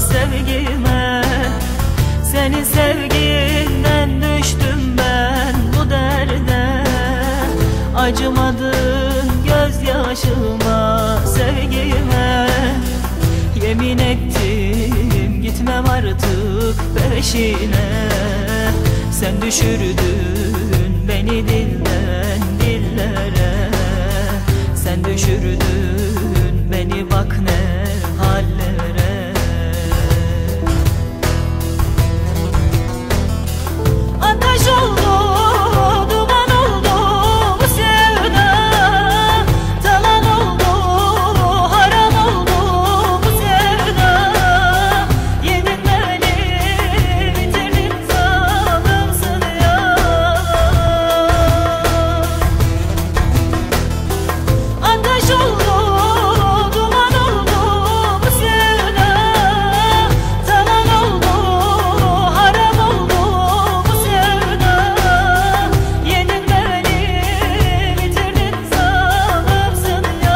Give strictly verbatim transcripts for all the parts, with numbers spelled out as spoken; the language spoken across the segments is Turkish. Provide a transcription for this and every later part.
sevgime. Senin sevginden düştüm ben bu derde. Acımadın gözyaşıma, sevgime. Yemin ettim gitmem artık peşine. Sen düşürdün beni dilden dillere. Sen düşürdün beni bak ne hallere. Ateş oldu, duman oldu bu sevda. Talan oldu, haram oldu bu sevda. Yedin beni, bitirdin zalimsin ya. Ateş oldu, duman oldu bu sevda. Talan oldu, haram oldu bu sevda. Yedin beni, bitirdin zalimsin ya.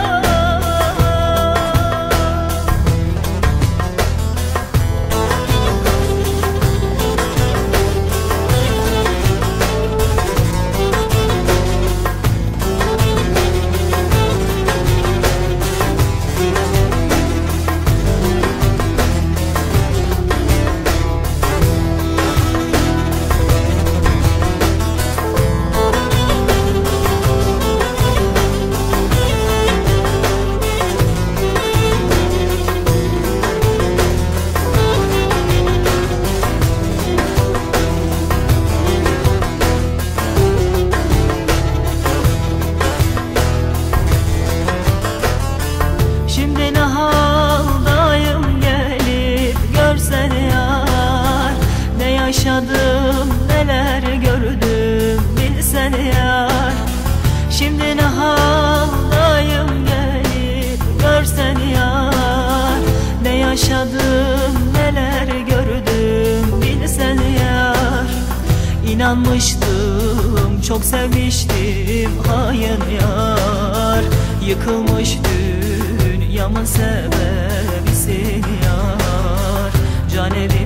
Şimdi ne haldayım gelip görsen yar. Ne yaşadım neler gördüm bilsen yar. Şimdi ne haldayım gelip görsen yar. Ne yaşadım neler gördüm bilsen yar. İnanmıştım çok sevmiştim hain yar. Yıkılmış dünyamın sebebisin yar. Can evi